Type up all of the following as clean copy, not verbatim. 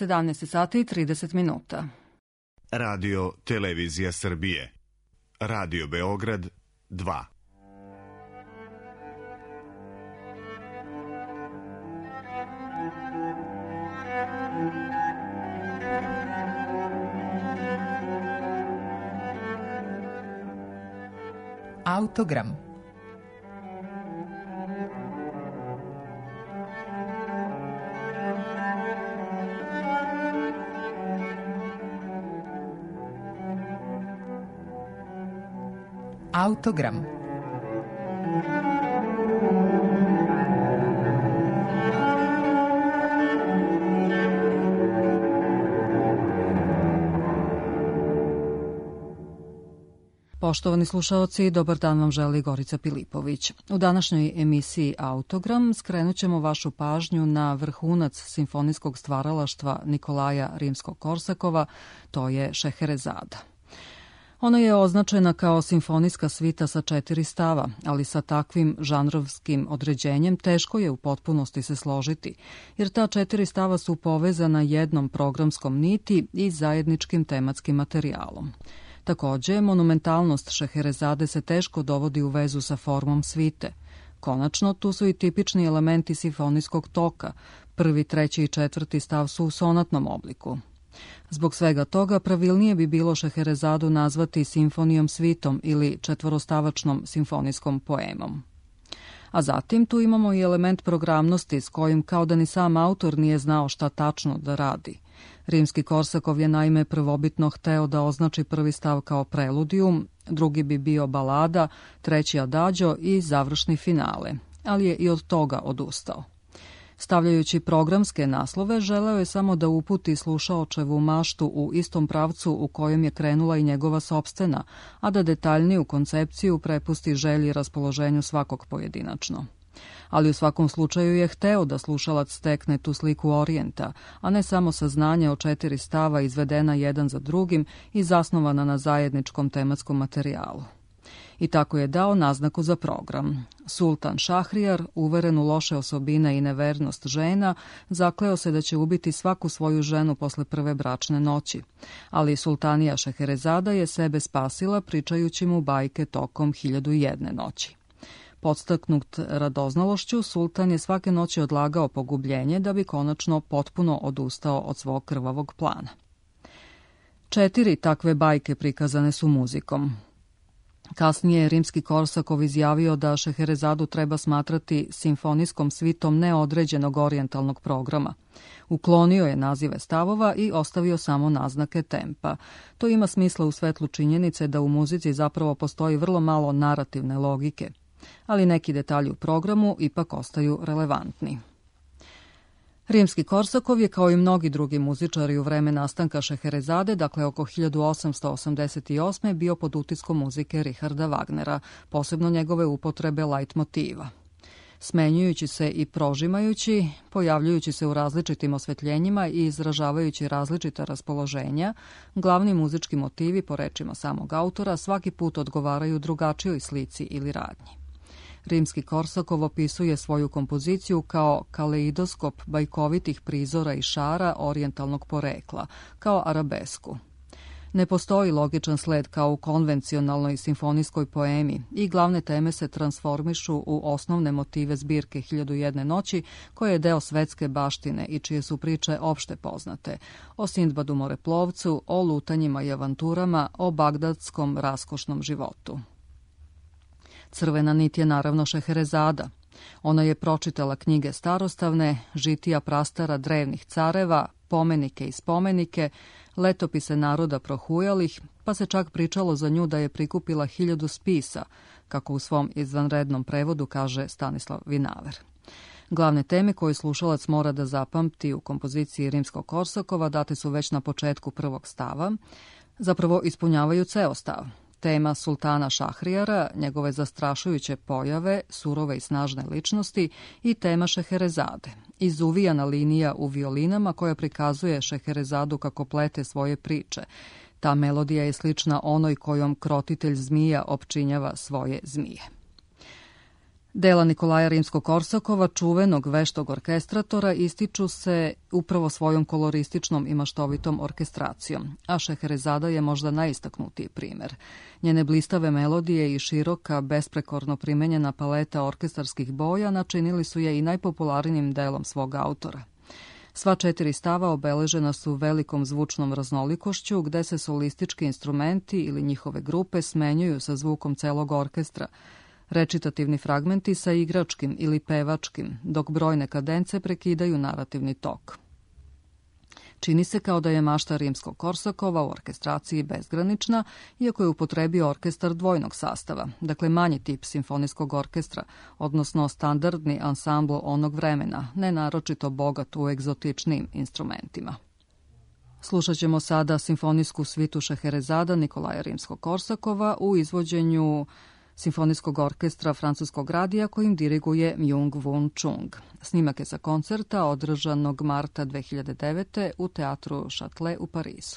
17 sati i 30 minuta. Radio Televizija Srbije. Radio Beograd 2. Autogram. Autogram. Poštovani slušaoci, dobar dan vam želi Gorica Pilipović. U današnjoj emisiji Autogram skrenut ćemo vašu pažnju na vrhunac simfonijskog stvaralaštva Nikolaja Rimskog-Korsakova, to je Šeherezada. Ona je označena kao simfonijska svita sa 4 stava, ali sa takvim žanrovskim određenjem teško je u potpunosti se složiti, jer ta 4 stava su povezana jednom programskom niti i zajedničkim tematskim materijalom. Takođe, monumentalnost Šeherezade se teško dovodi u vezu sa formom svite. Konačno, tu su i tipični elementi simfonijskog toka. Prvi, treći i četvrti stav su u sonatnom obliku. Zbog svega toga, pravilnije bi bilo Šeherezadu nazvati simfonijom svitom ili četvorostavačnom simfonijskom poemom. A zatim tu imamo i element programnosti s kojim kao da ni sam autor nije znao šta tačno da radi. Rimski-Korsakov je naime prvobitno hteo da označi prvi stav kao preludijum, drugi bi bio balada, treći adagio i završni finale, ali je i od toga odustao. Stavljajući programske naslove, želeo je samo da uputi slušaočevu maštu u istom pravcu u kojem je krenula i njegova sopstvena, a da detaljniju koncepciju prepusti želji i raspoloženju svakog pojedinačno. Ali u svakom slučaju je hteo da slušalac stekne tu sliku orijenta, a ne samo saznanje o 4 stava izvedena jedan za drugim i zasnovana na zajedničkom tematskom materijalu. I tako je dao naznaku za program. Sultan Šahrijar, uveren u loše osobine i nevernost žena, zakleo se da će ubiti svaku svoju ženu posle prve bračne noći. Ali sultanija Šeherezada je sebe spasila pričajući mu bajke tokom 1001 noći. Podstaknut radoznalošću, sultan je svake noći odlagao pogubljenje da bi konačno potpuno odustao od svog krvavog plana. 4 takve bajke prikazane su muzikom. Kasnije je Rimski-Korsakov izjavio da Šeherezadu treba smatrati simfonijskom svitom neodređenog orijentalnog programa. Uklonio je nazive stavova i ostavio samo naznake tempa. To ima smisla u svetlu činjenice da u muzici zapravo postoji vrlo malo narativne logike, ali neki detalji u programu ipak ostaju relevantni. Rimski-Korsakov je kao i mnogi drugi muzičari u vreme nastanka Šeherezade, dakle oko 1888. bio pod utiskom muzike Richarda Wagnera, posebno njegove upotrebe leitmotiva. Smenjujući se i prožimajući, pojavljujući se u različitim osvetljenjima i izražavajući različita raspoloženja, glavni muzički motivi, po rečima samog autora, svaki put odgovaraju drugačijoj slici ili radnji. Rimski-Korsakov opisuje svoju kompoziciju kao kaleidoskop bajkovitih prizora i šara orijentalnog porekla, kao arabesku. Ne postoji logičan sled kao u konvencionalnoj simfonijskoj poemi i glavne teme se transformišu u osnovne motive zbirke 1001 noći, koje je deo svetske baštine i čije su priče opšte poznate, o Sindbadu moreplovcu, o lutanjima i avanturama, o bagdadskom raskošnom životu. Crvena nit je naravno Šeherezada. Ona je pročitala knjige starostavne, žitija prastara drevnih careva, pomenike i spomenike, letopise naroda prohujalih, pa se čak pričalo za nju da je prikupila 1000 spisa, kako u svom izvanrednom prevodu kaže Stanislav Vinaver. Glavne teme koje slušalac mora da zapamti u kompoziciji Rimskog-Korsakova date su već na početku prvog stava, zapravo ispunjavaju ceo stav. Tema sultana Šahrijara, njegove zastrašujuće pojave, surove i snažne ličnosti i tema Šeherezade, izuvijana linija u violinama koja prikazuje Šeherezadu kako plete svoje priče. Ta melodija je slična onoj kojom krotitelj zmija opčinjava svoje zmije. Dela Nikolaja Rimsko-Korsakova, čuvenog veštog orkestratora, ističu se upravo svojom kolorističnom i maštovitom orkestracijom, a Šeherezada je možda najistaknutiji primer. Njene blistave melodije i široka, besprekorno primenjena paleta orkestarskih boja načinili su je i najpopularnijim delom svog autora. Sva 4 stava obeležena su velikom zvučnom raznolikošću, gde se solistički instrumenti ili njihove grupe smenjuju sa zvukom celog orkestra, recitativni fragmenti sa igračkim ili pevačkim, dok brojne kadence prekidaju narativni tok. Čini se kao da je mašta Rimsko-Korsakova u orkestraciji bezgranična, iako je upotrebio orkestar dvojnog sastava, dakle manji tip simfonijskog orkestra, odnosno standardni ansambl onog vremena, ne naročito bogat u egzotičnim instrumentima. Slušat ćemo sada simfonijsku svitu Šeherezada Nikolaja Rimsko-Korsakova u izvođenju Simfonijskog orkestra Francuskog radija kojim diriguje Myung-Whun Chung. Snimak je sa koncerta održanog marta 2009. u teatru Châtelet u Parizu.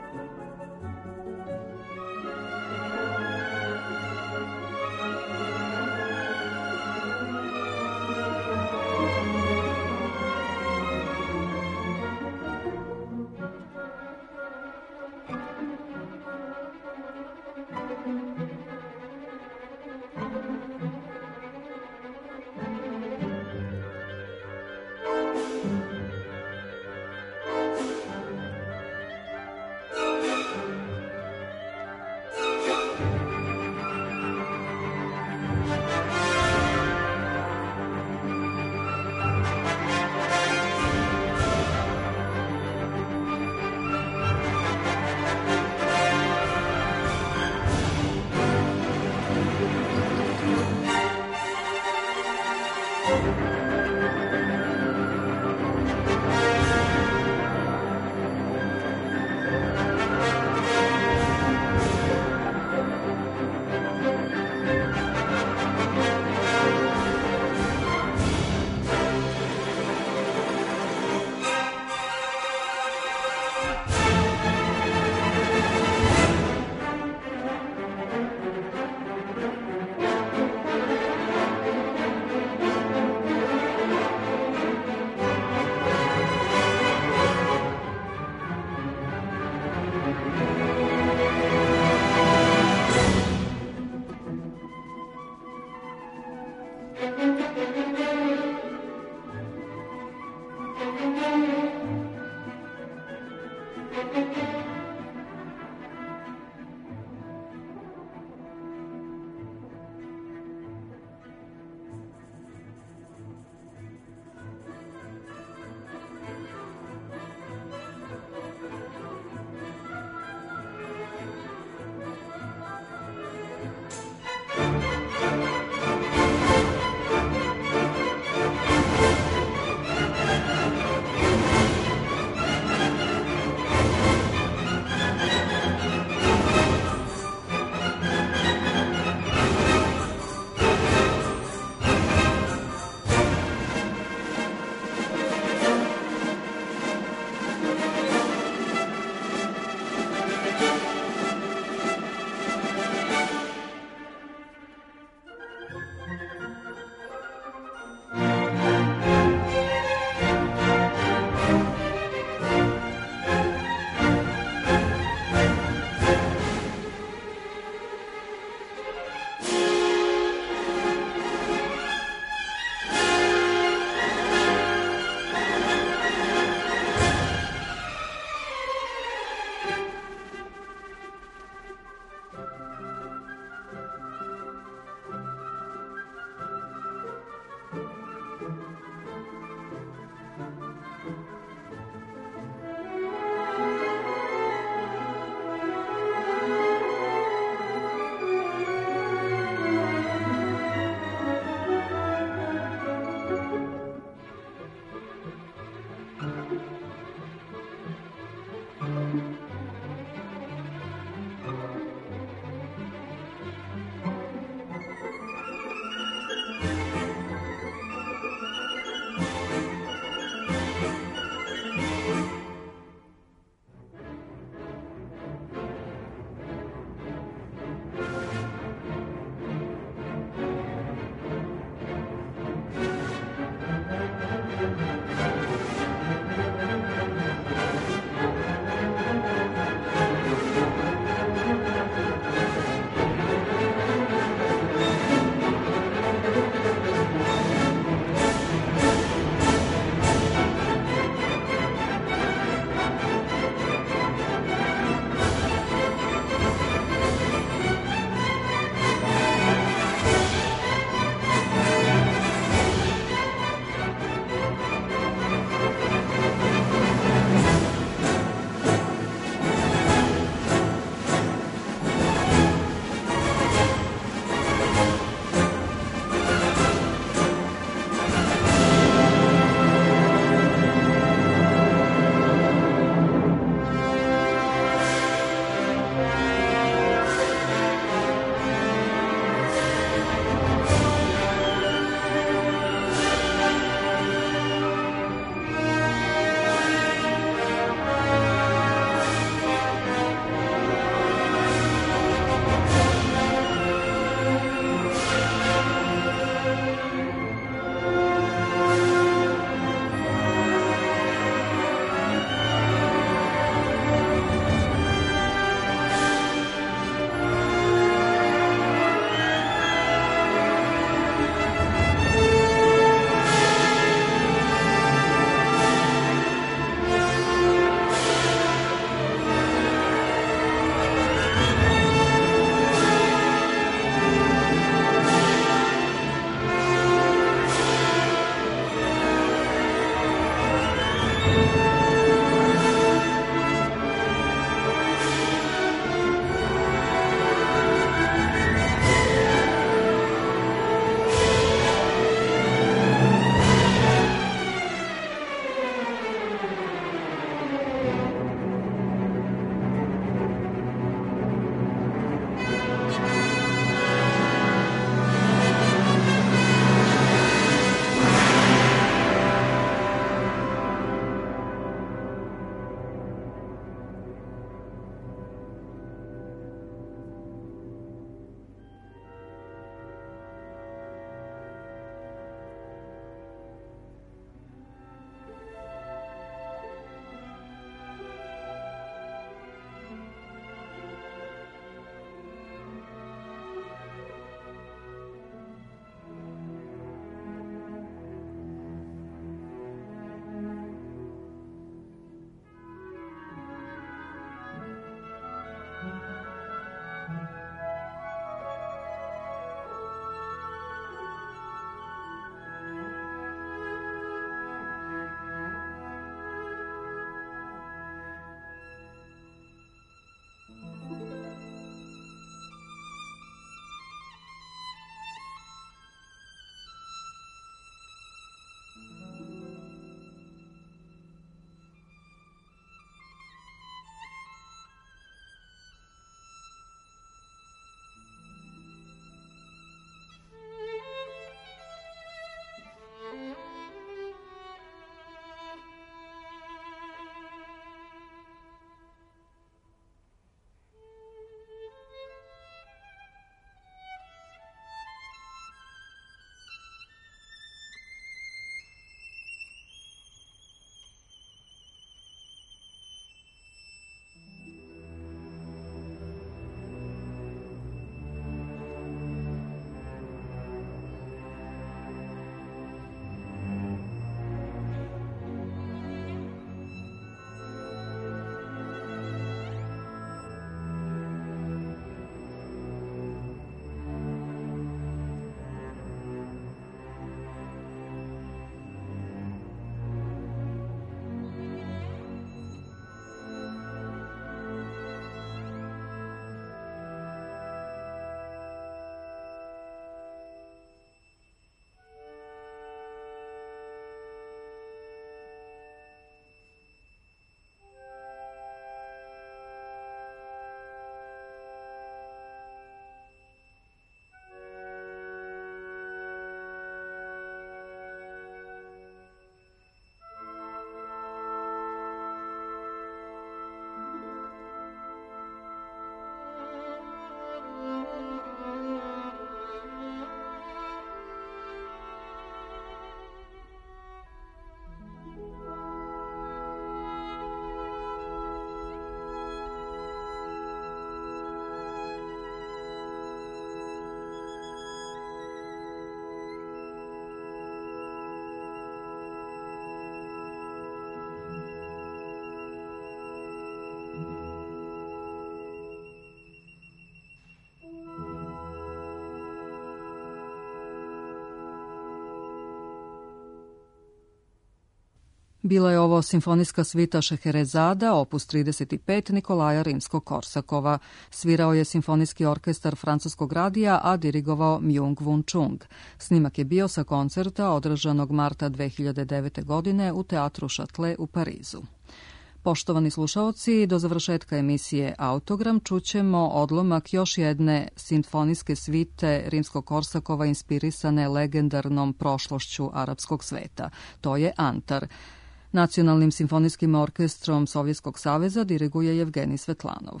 Bila je ovo simfonijska svita Šeherezada, opus 35 Nikolaja Rimskog-Korsakova. Svirao je simfonijski orkestar francuskog radija, a dirigovao Myung-Whun Chung. Snimak je bio sa koncerta održanog marta 2009. godine u Teatru Châtelet u Parizu. Poštovani slušaoci, do završetka emisije Autogram čućemo odlomak još jedne simfonijske svite Rimskog-Korsakova inspirisane legendarnom prošlošću arapskog sveta. To je Antar. Nacionalnim simfonijskim orkestrom Sovjetskog saveza diriguje Jevgenij Svetlanov.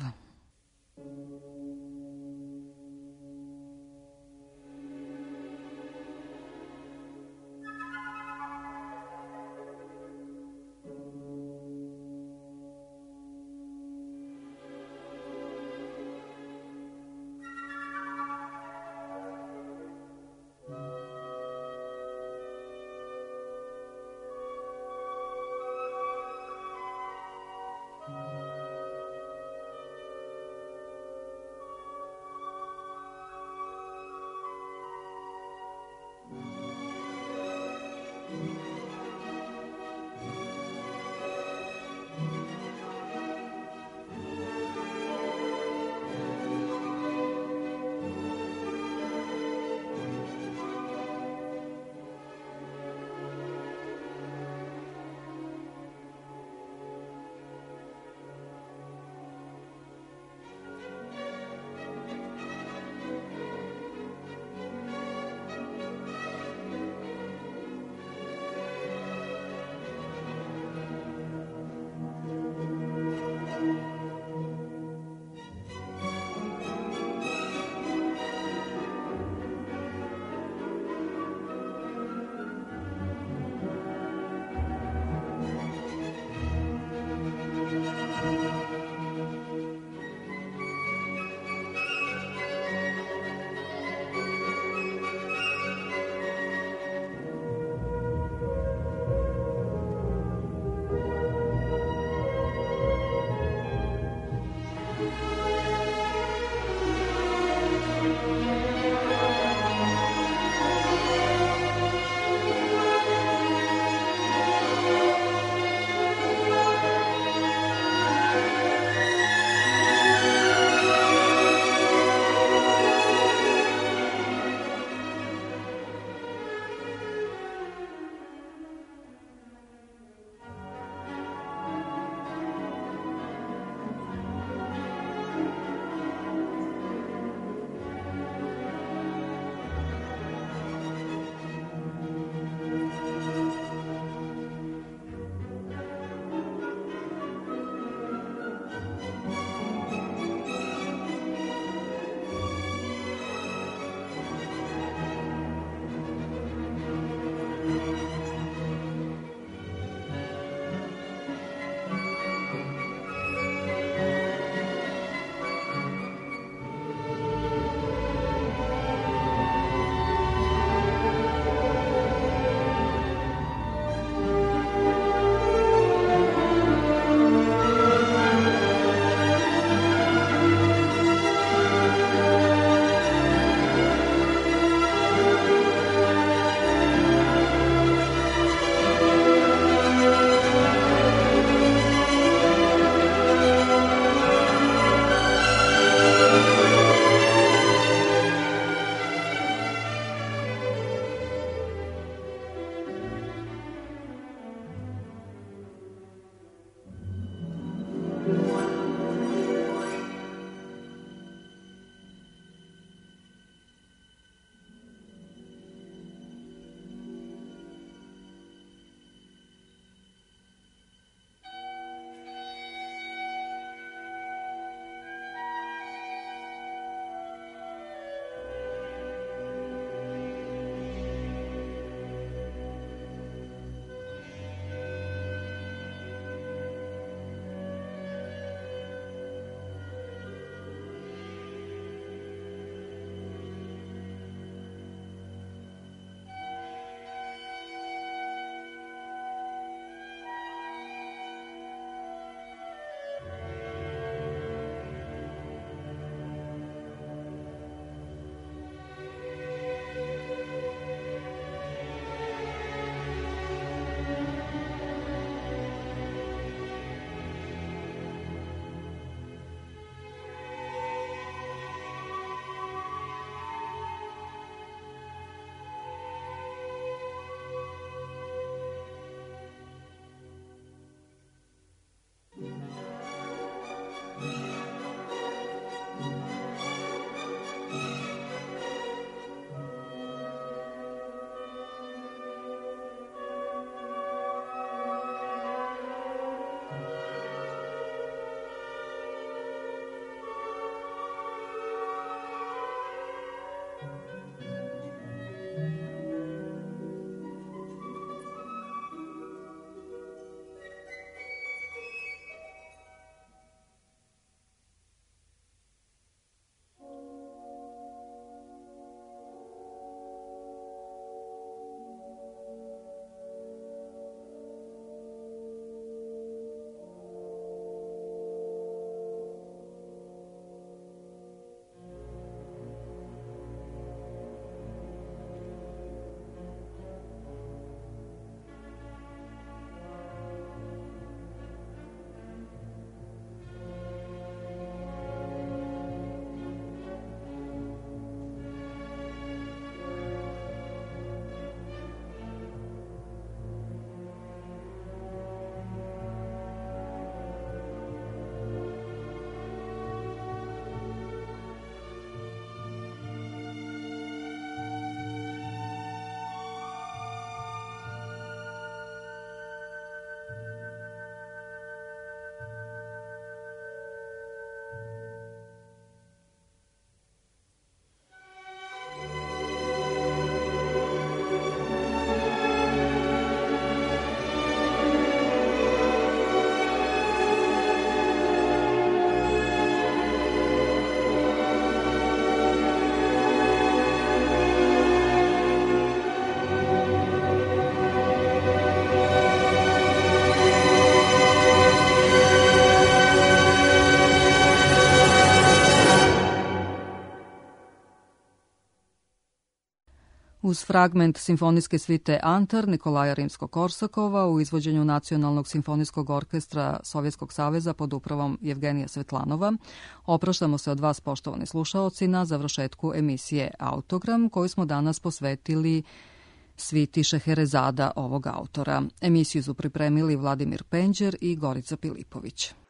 Uz fragment simfonijske svite Antar Nikolaja Rimsko-Korsakova u izvođenju Nacionalnog simfonijskog orkestra Sovjetskog saveza pod upravom Jevgenija Svetlanova, opraštamo se od vas, poštovani slušaoci, na završetku emisije Autogram, koju smo danas posvetili sviti Šeherezada ovog autora. Emisiju su pripremili Vladimir Penđer i Gorica Pilipović.